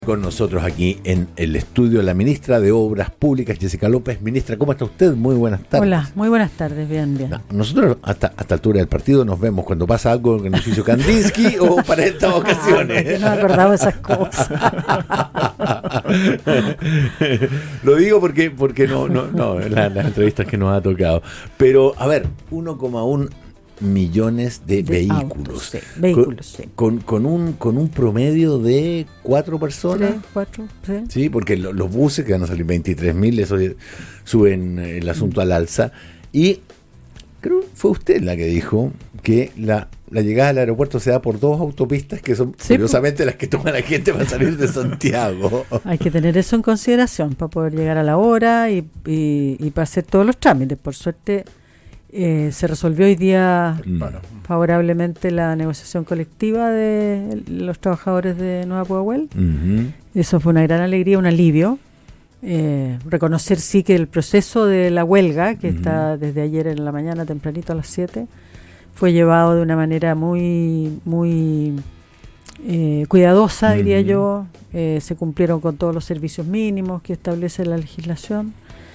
Con nosotros aquí en el estudio la ministra de Obras Públicas, Jessica López. Ministra, ¿cómo está usted? Muy buenas tardes. Hola, muy buenas tardes, bien. Nosotros hasta altura del partido nos vemos cuando pasa algo en el edificio Kandinsky o para estas ocasiones. No me acordaba de esas cosas. Lo digo porque no, las entrevistas que nos ha tocado. Pero, a ver, 1,1 millones de vehículos. Vehículos, sí. Con un promedio de 4 personas. 4, sí. Sí, porque los buses que van a salir 23.000, eso suben el asunto al alza. Y creo que fue usted la que dijo que la llegada al aeropuerto se da por 2 autopistas que son, sí, curiosamente las que toma la gente para salir de Santiago. Hay que tener eso en consideración para poder llegar a la hora y para hacer todos los trámites. Por suerte se resolvió hoy día favorablemente la negociación colectiva de los trabajadores de Nueva Pudahuel. Eso fue una gran alegría, un alivio. Reconocer sí que el proceso de la huelga, que está desde ayer en la mañana tempranito a las 7, fue llevado de una manera muy cuidadosa, diría yo. Se cumplieron con todos los servicios mínimos que establece la legislación.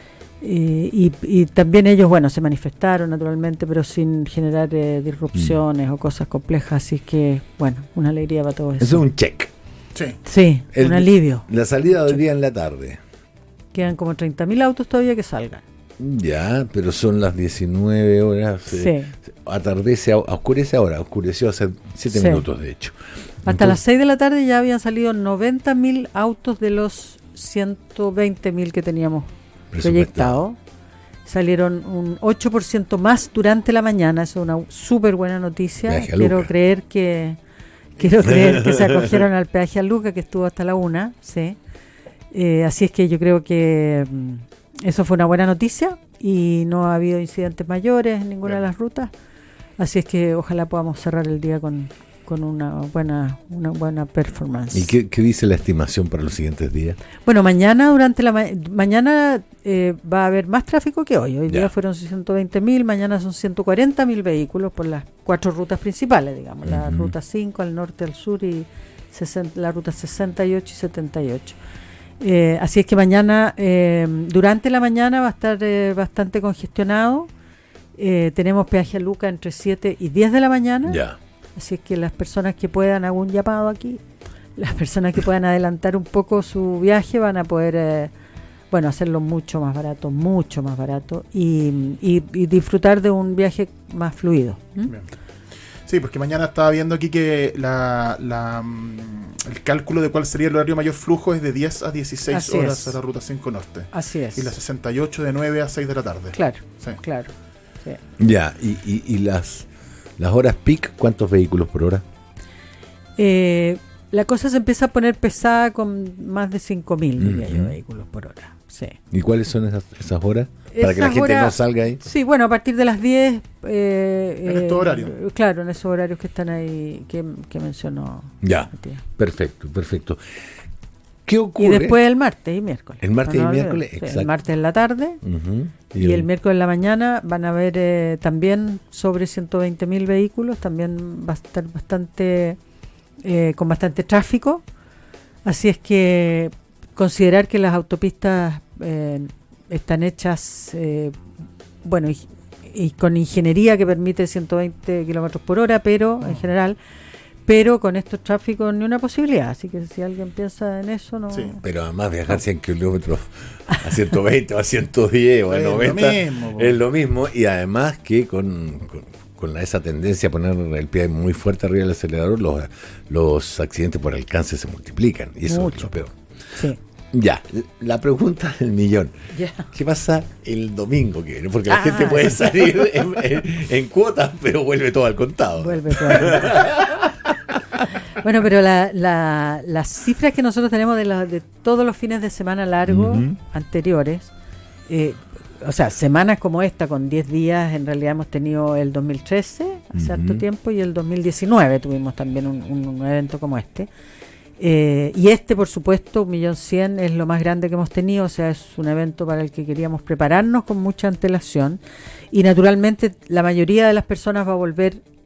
Y también ellos, se manifestaron naturalmente, pero sin generar disrupciones o cosas complejas, así que, una alegría para todos. Eso es un check. Sí, un alivio. La salida de hoy día en la tarde. Quedan como 30.000 autos todavía que salgan. Ya, pero son las 19 horas. Sí. Oscurece ahora, oscureció hace 7 minutos, de hecho. Hasta las 6 de la tarde ya habían salido 90.000 autos de los 120.000 que teníamos proyectado. Salieron un 8% más durante la mañana. Eso es una súper buena noticia. Quiero creer que se acogieron al peaje a Luca, que estuvo hasta la 1. Sí. Así es que yo creo que eso fue una buena noticia y no ha habido incidentes mayores en ninguna de las rutas. Así es que ojalá podamos cerrar el día con una buena performance. ¿Y qué dice la estimación para los siguientes días? Bueno, mañana mañana va a haber más tráfico que hoy. Hoy día fueron 120.000, mañana son 140.000 vehículos por las 4 rutas principales, digamos, la ruta 5 al norte, al sur y la ruta 68 y 78. Así es que mañana, durante la mañana va a estar bastante congestionado. Tenemos peaje a Luca entre 7 y 10 de la mañana. Ya. Así es que las personas que puedan, hago un llamado aquí, las personas que puedan adelantar un poco su viaje van a poder, hacerlo mucho más barato y disfrutar de un viaje más fluido. Bien. Sí, porque mañana estaba viendo aquí que el cálculo de cuál sería el horario mayor flujo es de 10 a 16 Así horas es. a la ruta 5 norte. Así es. Y la 68 de 9 a 6 de la tarde. Claro, sí. Claro. Sí. Ya, y las horas peak, ¿cuántos vehículos por hora? La cosa se empieza a poner pesada con más de 5.000 diría yo, vehículos por hora. Sí. ¿Y cuáles son esas horas? Para que la gente no salga ahí. Sí, a partir de las 10. En estos horarios. Claro, en esos horarios que están ahí, que mencionó. Ya, Matías. Perfecto. ¿Qué ocurre? Y después el martes y miércoles. El martes y miércoles, exacto. El martes en la tarde y el miércoles en la mañana van a haber también sobre 120.000 vehículos, también va a estar con bastante tráfico. Así es que considerar que las autopistas están hechas, y con ingeniería que permite 120 kilómetros por hora, pero en general... Pero con estos tráficos ni una posibilidad, así que si alguien piensa en eso, no... Sí, pero además viajar 100 kilómetros a 120 o a 110 o a 90 es lo mismo, y además que con esa tendencia a poner el pie muy fuerte arriba del acelerador, los accidentes por alcance se multiplican, y eso es lo peor. Sí. Ya, la pregunta del millón. Yeah. ¿Qué pasa el domingo? Porque la gente puede salir en cuotas, pero vuelve todo al contado. Bueno, pero las cifras que nosotros tenemos de todos los fines de semana largos anteriores, semanas como esta, con 10 días, en realidad hemos tenido el 2013, hace harto tiempo, y el 2019 tuvimos también un evento como este. Y por supuesto, 1.100.000 es lo más grande que hemos tenido, es un evento para el que queríamos prepararnos con mucha antelación, y naturalmente la mayoría de las personas va a volver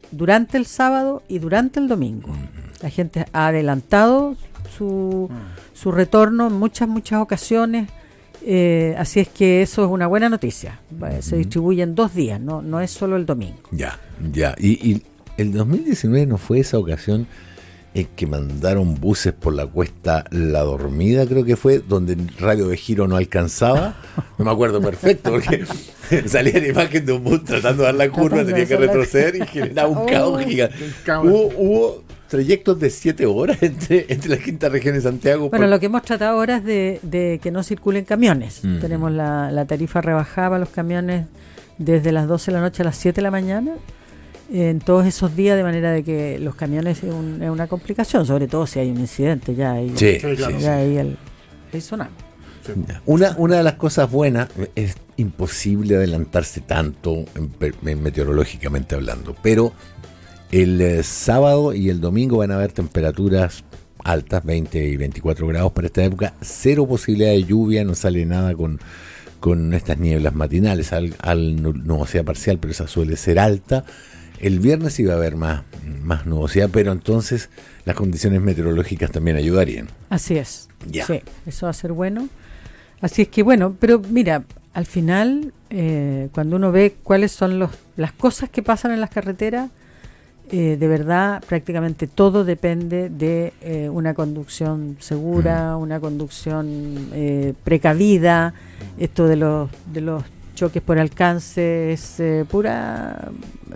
durante el sábado y durante el domingo. La gente ha adelantado su retorno en muchas ocasiones. Así es que eso es una buena noticia. Se distribuye en 2 días, no es solo el domingo. Ya. Y el 2019 no fue esa ocasión en que mandaron buses por la cuesta La Dormida, creo que fue, donde el radio de giro no alcanzaba. No me acuerdo perfecto, porque salía la imagen de un bus tratando de dar la curva, tenía que retroceder y generaba un caos gigante. Hubo trayectos de 7 horas entre la quinta región y Santiago. Bueno, lo que hemos tratado ahora es de que no circulen camiones. Tenemos la tarifa rebajada para los camiones desde las 12 de la noche a las 7 de la mañana, en todos esos días, de manera de que los camiones es una complicación, sobre todo si hay un incidente, ya ahí, ahí sonamos. Sí. Una de las cosas buenas es imposible adelantarse tanto meteorológicamente hablando, pero el sábado y el domingo van a haber temperaturas altas, 20 y 24 grados para esta época, 0 posibilidad de lluvia, no sale nada con estas nieblas matinales, nubosidad parcial, pero esa suele ser alta. El viernes iba a haber más nubosidad, pero entonces las condiciones meteorológicas también ayudarían. Así es. Ya. Sí, eso va a ser bueno. Así es que bueno, pero mira, al final, cuando uno ve cuáles son las cosas que pasan en las carreteras, de verdad prácticamente todo depende de una conducción segura, una conducción precavida. Esto de los choques por alcance es pura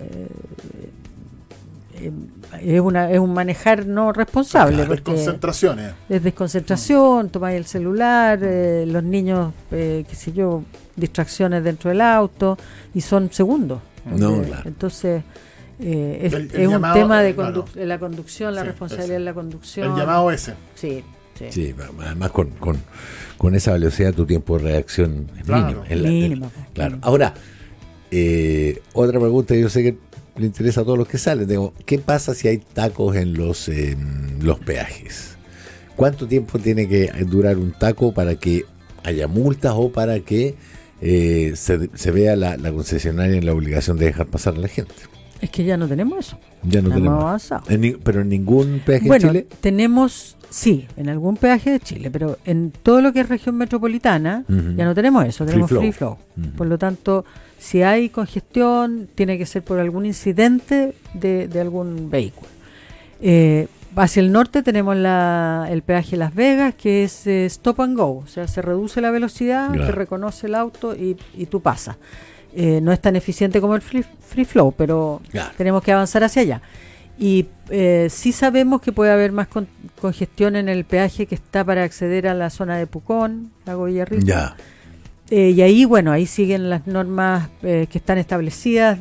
es un manejar no responsable. Claro, desconcentraciones. Es desconcentración, tomáis el celular, los niños, qué sé yo, distracciones dentro del auto, y son segundos. No, claro. Entonces es un llamado, tema de la conducción, la responsabilidad de la conducción. El llamado ese. Sí, además con esa velocidad tu tiempo de reacción es mínimo. Claro. Ahora, otra pregunta, yo sé que le interesa a todos los que salen. ¿Qué pasa si hay tacos en los peajes? ¿Cuánto tiempo tiene que durar un taco para que haya multas o para que se vea la concesionaria en la obligación de dejar pasar a la gente? Es que ya no tenemos eso. Ya no tenemos. Avanzado. Pero en ningún peaje en Chile. Tenemos, sí, en algún peaje de Chile, pero en todo lo que es región metropolitana ya no tenemos eso, tenemos free flow. Por lo tanto, si hay congestión, tiene que ser por algún incidente de algún vehículo. Hacia el norte tenemos el peaje Las Vegas, que es stop and go, o sea, se reduce la velocidad, te reconoce el auto y tú pasas. No es tan eficiente como el free flow, pero tenemos que avanzar hacia allá. Y sí sabemos que puede haber más congestión en el peaje que está para acceder a la zona de Pucón, Lago Villarrica. Y ahí, ahí siguen las normas que están establecidas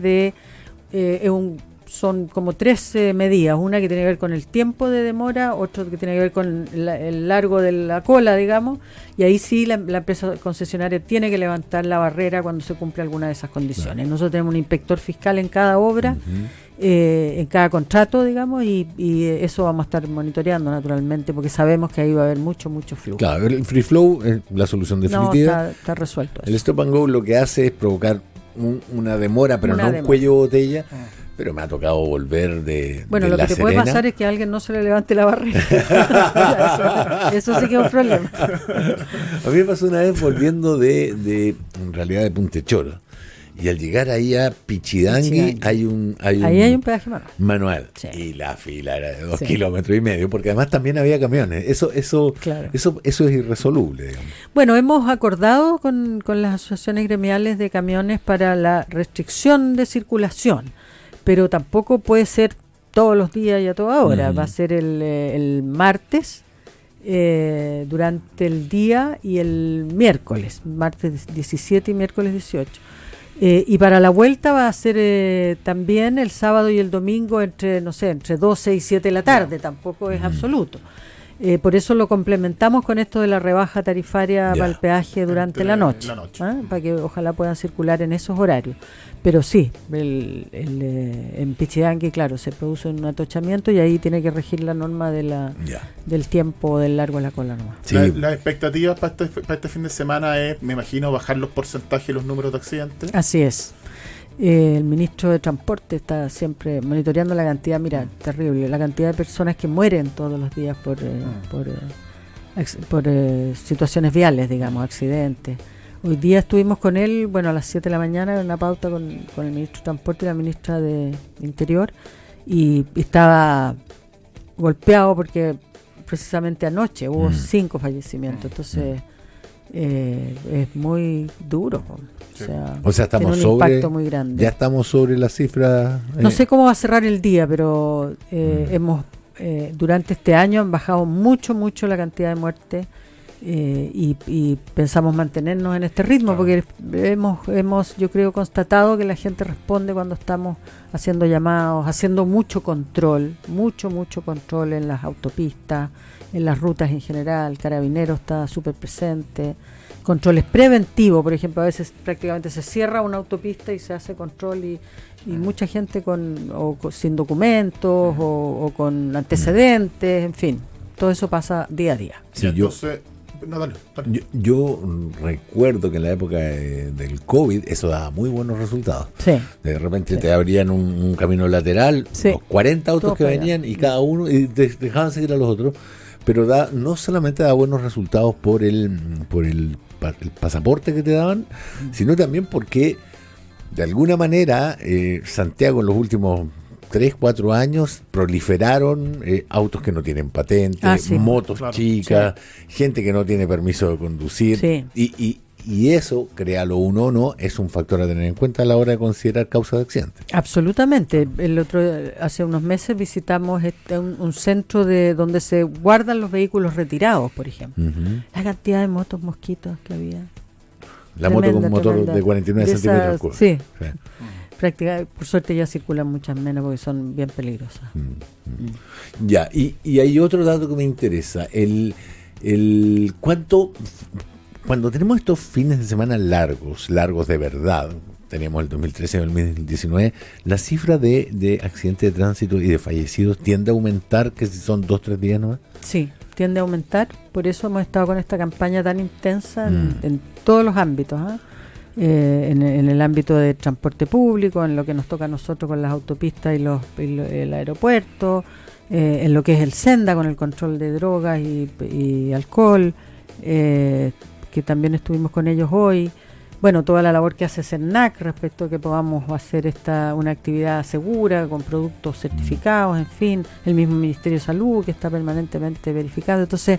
son como 3 medidas, una que tiene que ver con el tiempo de demora, otra que tiene que ver con el largo de la cola, digamos, y ahí sí la empresa concesionaria tiene que levantar la barrera cuando se cumple alguna de esas condiciones. Nosotros tenemos un inspector fiscal en cada obra, en cada contrato, digamos, y eso vamos a estar monitoreando naturalmente, porque sabemos que ahí va a haber mucho flujo. Claro, el free flow es la solución definitiva. No, está resuelto eso. El stop and go lo que hace es provocar una demora, pero no un cuello de botella. Pero me ha tocado volver de lo La que te puede Serena. pasar es que a alguien no se le levante la barrera. eso sí que es un problema. A mí me pasó una vez volviendo en realidad de Puntechoro. Y al llegar ahí a Pichidangui hay un peaje manual. Sí. Y la fila era de 2,5 kilómetros, porque además también había camiones. Eso es irresoluble, digamos. Bueno, hemos acordado con las asociaciones gremiales de camiones para la restricción de circulación, pero tampoco puede ser todos los días y a toda hora. Va a ser el martes durante el día y el miércoles, martes 17 y miércoles 18. Y para la vuelta va a ser también el sábado y el domingo entre 12 y 7 de la tarde, tampoco es absoluto. Por eso lo complementamos con esto de la rebaja tarifaria para el peaje durante la noche. Para que ojalá puedan circular en esos horarios. Pero sí, en Pichidangui, claro, se produce un atochamiento y ahí tiene que regir la norma del tiempo del largo de la cola nomás. Sí. Las expectativas para este fin de semana es, me imagino, bajar los porcentajes y los números de accidentes. Así es. El ministro de Transporte está siempre monitoreando la cantidad, mira, terrible, la cantidad de personas que mueren todos los días por situaciones viales, digamos, accidentes. Hoy día estuvimos con él, bueno, a las 7 de la mañana en una pauta con el ministro de Transporte y la ministra de Interior, y estaba golpeado porque precisamente anoche hubo 5 fallecimientos, entonces es muy duro. O sea, estamos tiene un impacto muy grande. Ya estamos sobre la cifra. No sé cómo va a cerrar el día, pero hemos durante este año han bajado mucho la cantidad de muertes, y pensamos mantenernos en este ritmo, porque hemos yo creo constatado que la gente responde cuando estamos haciendo llamados, haciendo mucho control en las autopistas, en las rutas en general. Carabineros está súper presente, controles preventivos, por ejemplo, a veces prácticamente se cierra una autopista y se hace control, y mucha gente sin documentos o con antecedentes, en fin, todo eso pasa día a día. Sí, entonces, no, dale. Yo recuerdo que en la época del COVID eso daba muy buenos resultados. Sí. De repente te abrían un camino lateral, los 40 autos todo que venían, y cada uno y dejaban seguir a los otros, pero no solamente da buenos resultados por el pasaporte que te daban, sino también porque de alguna manera Santiago en los últimos 3-4 años proliferaron autos que no tienen patente, motos chicas, gente que no tiene permiso de conducir, y eso, créalo uno o no, es un factor a tener en cuenta a la hora de considerar causa de accidente. Absolutamente. Hace unos meses visitamos un centro donde se guardan los vehículos retirados, por ejemplo. La cantidad de motos mosquitos que había. La moto con motor de 49 centímetros cúbicos. Sí. Prácticamente, por suerte ya circulan muchas menos porque son bien peligrosas. Ya, y hay otro dato que me interesa. Cuando tenemos estos fines de semana largos de verdad, teníamos el 2013 y el 2019, la cifra de accidentes de tránsito y de fallecidos tiende a aumentar, que si son 2-3 días nomás. Sí, tiende a aumentar, por eso hemos estado con esta campaña tan intensa en todos los ámbitos, en el ámbito de transporte público, en lo que nos toca a nosotros con las autopistas y el aeropuerto, en lo que es el Senda con el control de drogas y alcohol, que también estuvimos con ellos hoy. Bueno, toda la labor que hace CERNAC respecto a que podamos hacer una actividad segura con productos certificados, en fin, el mismo Ministerio de Salud que está permanentemente verificando. Entonces,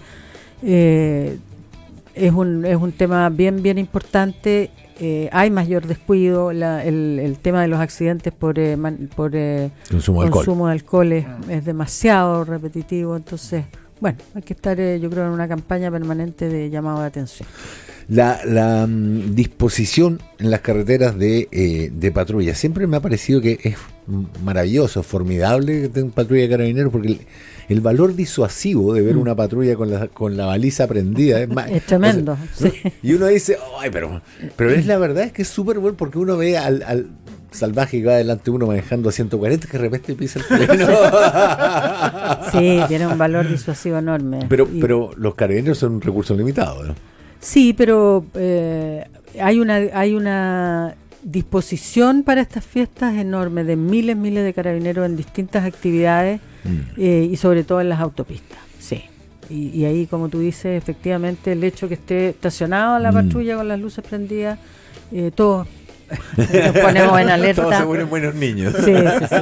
es un tema bien importante. Hay mayor descuido, el tema de los accidentes por consumo de alcohol es demasiado repetitivo, entonces bueno, hay que estar yo creo en una campaña permanente de llamado de atención. La disposición en las carreteras de patrulla siempre me ha parecido que es maravilloso, formidable que tenga patrulla de carabineros, porque el valor disuasivo de ver una patrulla con la baliza prendida es tremendo. O sea, sí. Y uno dice, ay, pero es la verdad, es que es súper bueno, porque uno ve al salvaje que va delante de uno manejando a 140 que de repente pisa el freno. Sí, tiene un valor disuasivo enorme. Pero los carabineros son un recurso limitado, ¿no? Sí, pero hay una disposición para estas fiestas enorme de miles de carabineros en distintas actividades y sobre todo en las autopistas. Sí. Y ahí, como tú dices, efectivamente el hecho que esté estacionado la patrulla con las luces prendidas, todos nos ponemos en alerta. Todos se vuelven buenos niños. Sí.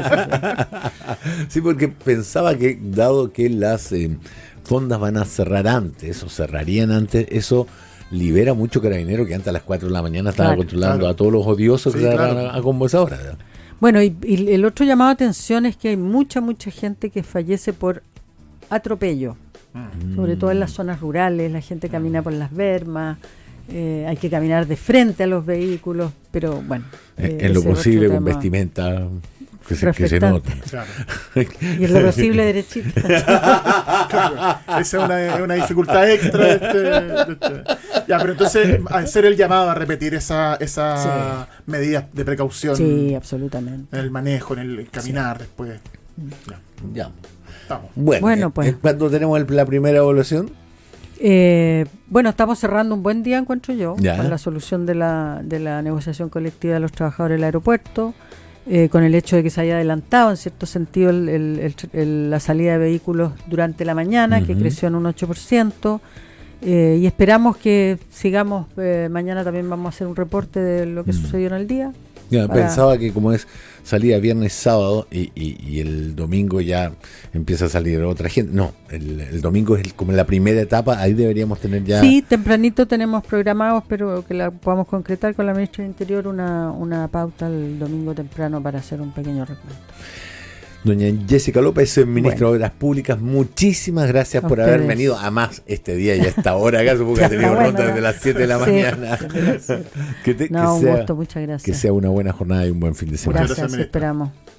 Sí, porque pensaba que dado que las fondas van a cerrar antes o cerrarían antes, eso libera mucho carabinero que antes a las 4 de la mañana estaba controlando a todos los odiosos que se agarran a combos ahora. Bueno, y el otro llamado a atención es que hay mucha gente que fallece por atropello, sobre todo en las zonas rurales. La gente camina por las bermas, hay que caminar de frente a los vehículos, pero bueno. En lo posible con vestimenta que se nota. Claro. Y en lo posible derechito. Claro, esa es una dificultad extra de este. Ya, pero entonces hacer el llamado a repetir esa medidas de precaución. Sí, absolutamente. En el manejo, en el caminar después. Ya. Estamos. Bueno, pues. ¿Cuándo tenemos la primera evaluación? Bueno, estamos cerrando un buen día, encuentro yo, Ya. con la solución de la negociación colectiva de los trabajadores del aeropuerto, con el hecho de que se haya adelantado en cierto sentido la salida de vehículos durante la mañana, que creció en un 8%, y esperamos que sigamos. Mañana también vamos a hacer un reporte de lo que sucedió en el día. Ya, pensaba que como es salida viernes, sábado y el domingo ya empieza a salir otra gente. No, el domingo es como la primera etapa, ahí deberíamos tener ya... Sí, tempranito tenemos programados, pero que la podamos concretar con la ministra del Interior una pauta el domingo temprano para hacer un pequeño recuento. Doña Jessica López, ministra de Obras Públicas, muchísimas gracias por haber venido a más este día y a esta hora. Acá supongo que ha tenido ronda desde las 7 de la mañana. Un gusto, muchas gracias. Que sea una buena jornada y un buen fin de semana. Gracias, esperamos.